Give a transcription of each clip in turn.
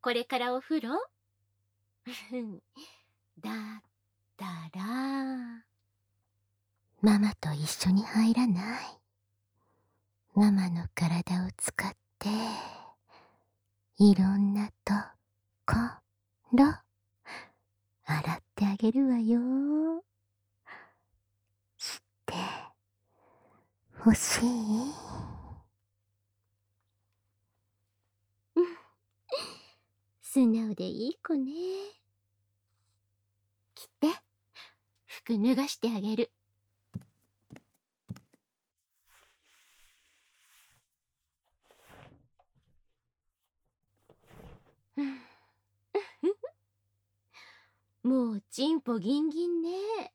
これからお風呂だったら、 ママと一緒に入らない？ママの体を使っていろんなところ洗ってあげるわよ。してほしい？ 素直でいい子ね。来て、服脱がしてあげる。もうちんぽギンギンね。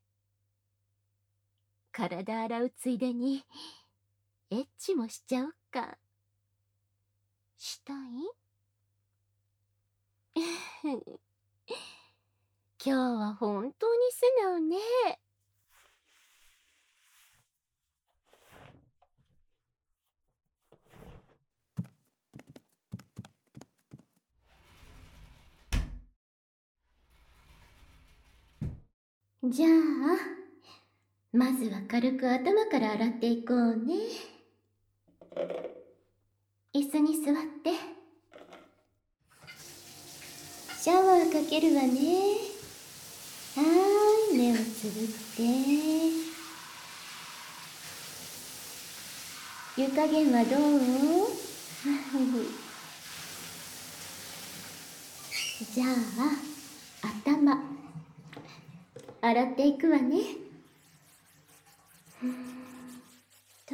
体洗うついでにエッチもしちゃおっか。したい？今日は本当に素直ね。じゃあ、まずは軽く頭から洗っていこうね。椅子に座って。シャワーかけるわね。はーい、目をつぶって。湯加減はどう？じゃあ、頭、洗っていくわね。と、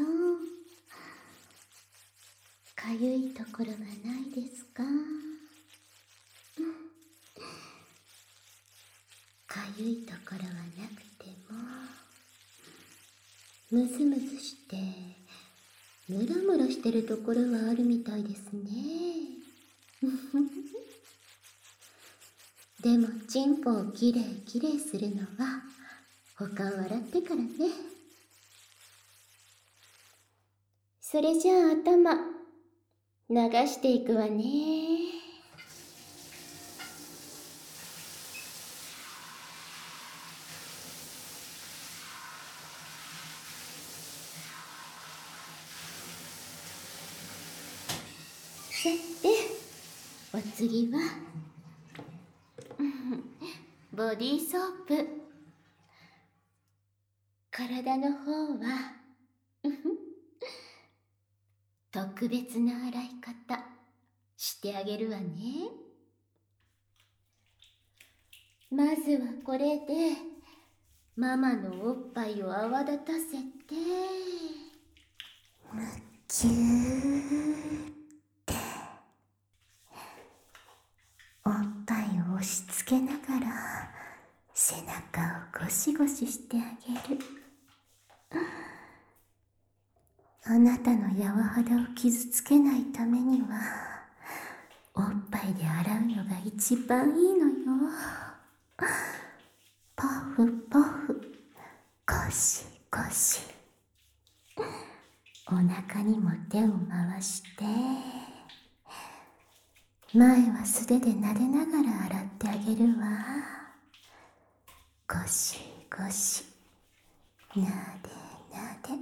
かゆいところはないですか？かゆいところはなくても、ムズムズしてムラムラしてるところはあるみたいですね。でもチンポをきれいきれいするのは他を洗ってからね。それじゃあ頭流していくわね。さて、お次はボディーソープ。体の方は特別な洗い方してあげるわね。まずはこれでママのおっぱいを泡立たせて、 ぎゅーっておっぱいを押し付けながら背中をゴシゴシしてあげる。あなたの柔肌を傷つけないためにはおっぱいで洗うのが一番いいのよ。ポフポフ、ゴシゴシ。お腹にも手を回して、前は素手で撫でながら洗ってあげるわ。ゴシゴシ、なでなで。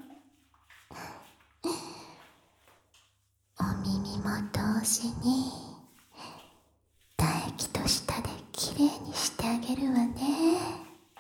お耳も同時に唾液と舌できれいにしてあげるわね。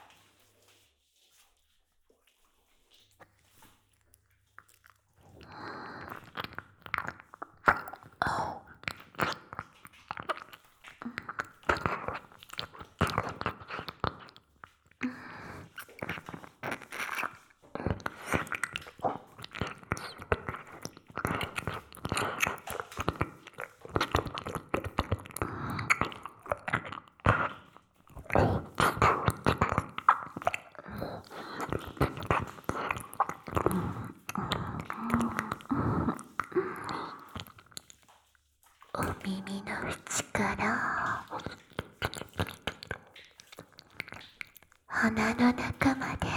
お耳の縁から鼻の中まで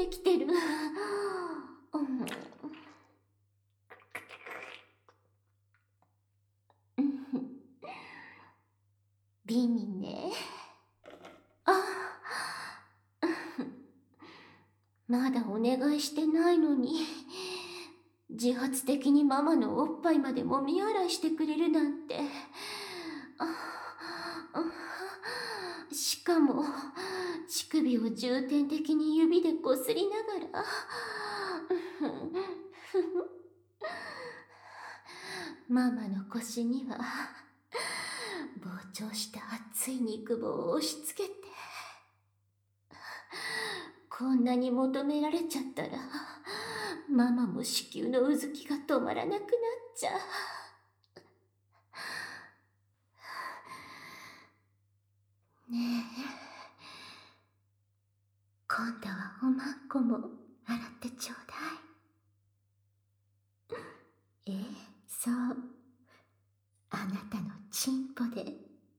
てきてる。ビミね。まだお願いしてないのに、自発的にママのおっぱいまでもみ洗いしてくれるなんて。しかも乳首を重点的に指でこすりながらママの腰には膨張した熱い肉棒を押し付けて、こんなに求められちゃったらママも子宮のうずきが止まらなくなっちゃう。ねえ、今度はおまんこも洗ってちょうだい。そう、あなたのチンポで。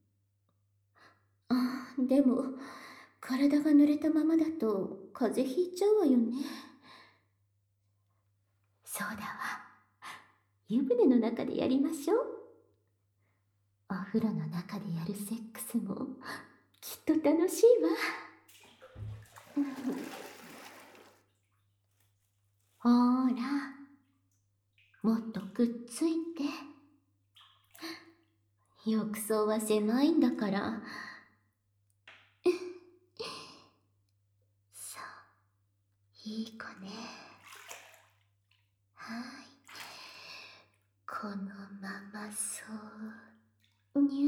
でも体が濡れたままだと風邪ひいちゃうわよね。そうだわ、湯船の中でやりましょう。お風呂の中でやるセックスもきっと楽しいわ。ほーら、もっとくっついて。浴槽は狭いんだから。そう、いい子ね。はい、このままそうにゅ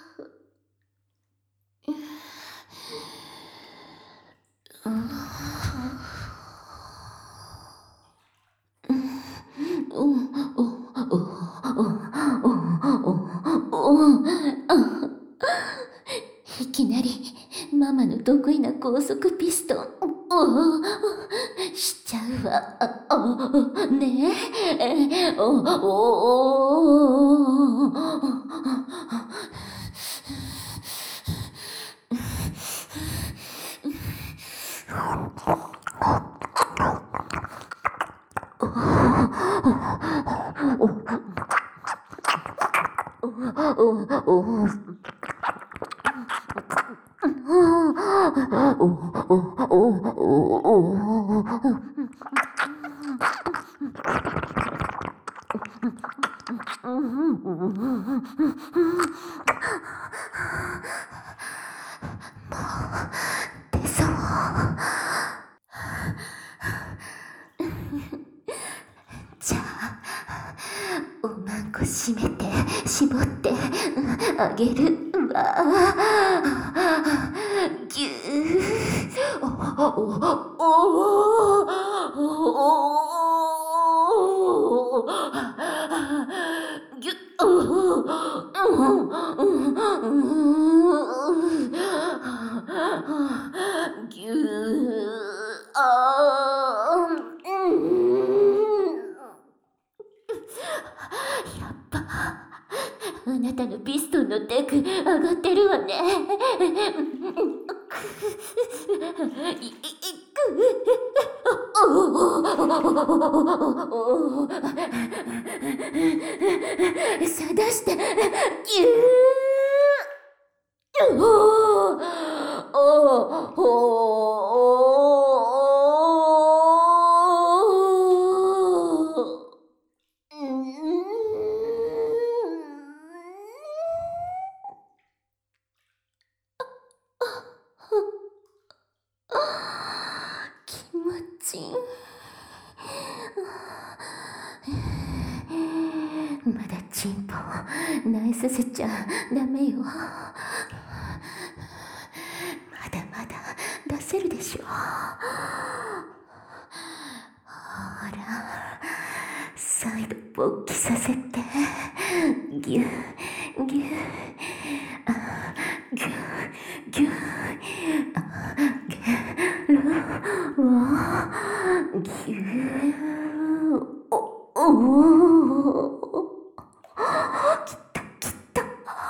いきなりママの得意な高速ピストンしちゃうわ。ねえ、出そう。じゃあおまんこ閉めて絞ってあげるわ。ぎゅぎゅぎゅやっぱあなたのピストンのテク上がってるわね。さあ出して、ぎゅ気持ちいい。まだチンポを萎えさせちゃダメよ。まだまだ出せるでしょ。ほら、再度勃起させて、ぎゅぎゅぎゅぎゅげるわぎゅきたきた。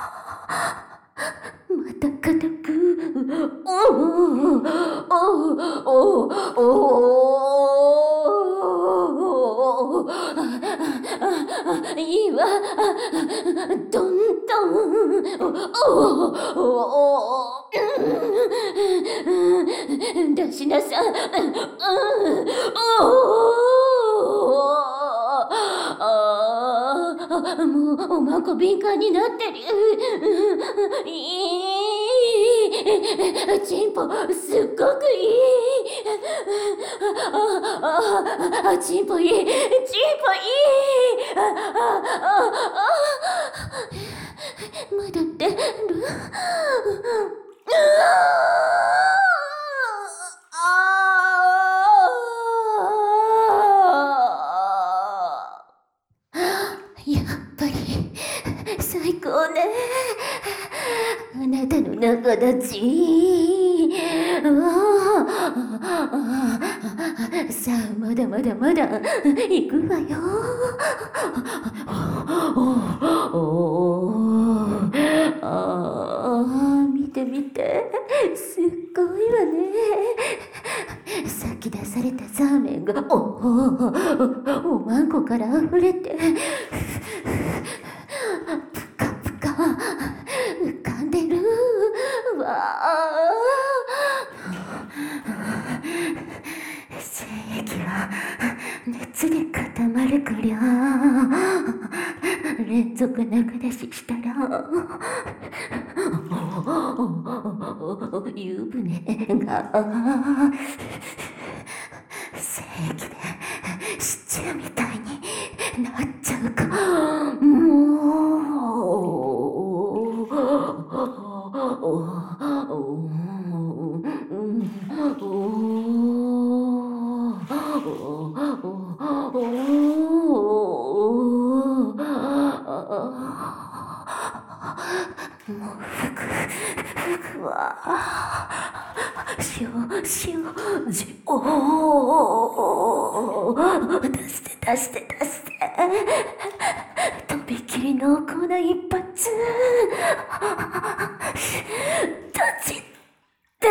また固くいいわ。どんどん。出しなさい。もうおまんこ敏感になってる。チンポすっごくいい。チンポいい。チンポいい。まだ出る。やっぱり最高ね。あなたの仲立ち。さあ、まだまだまだ行くわよ。見て見て、すっごいわね。さっき出されたザーメンがおまんこから溢れて、ぷかぷか浮かんでるわあ。精液は熱で固まるかりゃ、連続中出ししたら湯船が精液でシチューみたいになっちゃうかもうふくわ塩出してとびきり濃厚な一発立ちって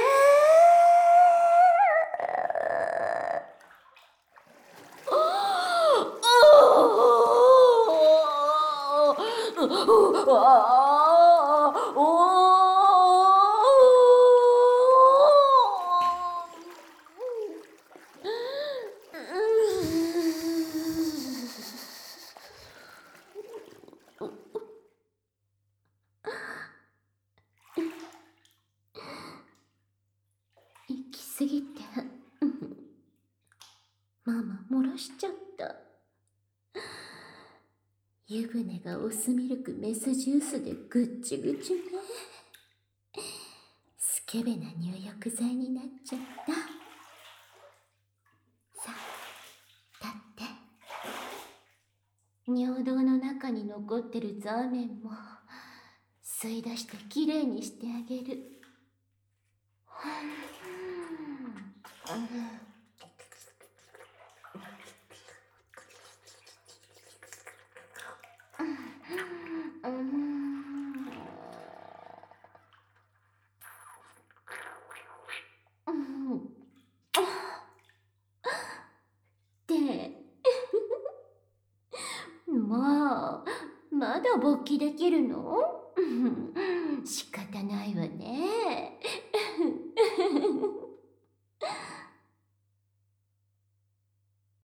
行き過ぎてママ漏らしちゃった。湯船がオスミルクメスジュースでぐっちぐちね。スケベな入浴剤になっちゃった。さあ立って。尿道の中に残ってるザーメンも吸い出してきれいにしてあげる。もうまだ勃起できるの？仕方ないわね。